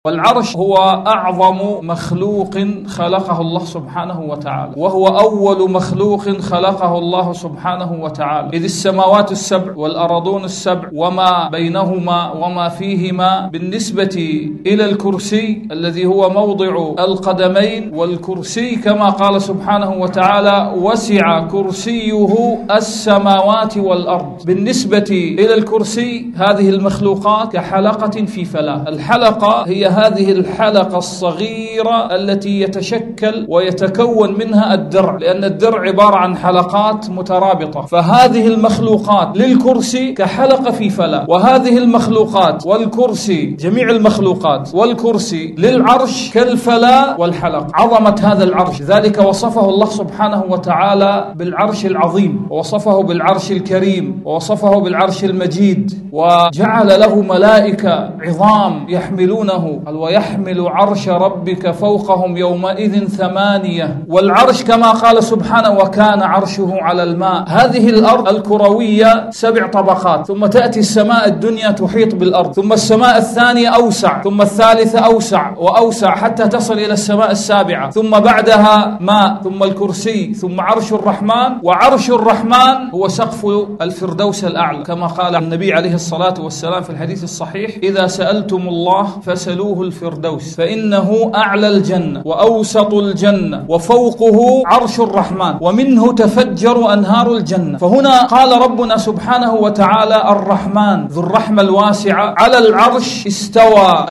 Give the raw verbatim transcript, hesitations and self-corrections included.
والعرش هو أعظم مخلوق خلقه الله سبحانه وتعالى، وهو أول مخلوق خلقه الله سبحانه وتعالى، إذ السماوات السبع والأرضون السبع وما بينهما وما فيهما بالنسبة إلى الكرسي الذي هو موضع القدمين، والكرسي كما قال سبحانه وتعالى وسع كرسيه السماوات والأرض. بالنسبة إلى الكرسي هذه المخلوقات كحلقة في فلاة. الحلقة هي هذه الحلقة الصغيرة التي يتشكل ويتكون منها الدرع، لأن الدرع عبارة عن حلقات مترابطة، فهذه المخلوقات للكرسي كحلقة في فلاة، وهذه المخلوقات والكرسي جميع المخلوقات والكرسي للعرش كالفلاة والحلق. عظمة هذا العرش ذلك وصفه الله سبحانه وتعالى بالعرش العظيم، ووصفه بالعرش الكريم، ووصفه بالعرش المجيد، وجعل له ملائكة عظام يحملونه، قال ويحمل عرش ربك فوقهم يومئذ ثمانية. والعرش كما قال سبحانه وكان عرشه على الماء. هذه الأرض الكروية سبع طبقات، ثم تأتي السماء الدنيا تحيط بالأرض، ثم السماء الثانية أوسع، ثم الثالثة أوسع وأوسع حتى تصل إلى السماء السابعة، ثم بعدها ماء، ثم الكرسي، ثم عرش الرحمن. وعرش الرحمن هو سقف الفردوس الأعلى، كما قال النبي عليه الصلاة والسلام في الحديث الصحيح إذا سألتم الله فسألوه الفردوس فإنه أعلى الجنة وأوسط الجنة وفوقه عرش الرحمن ومنه تفجر أنهار الجنة. فهنا قال ربنا سبحانه وتعالى الرحمن ذو الرحمة الواسعة على العرش استوى.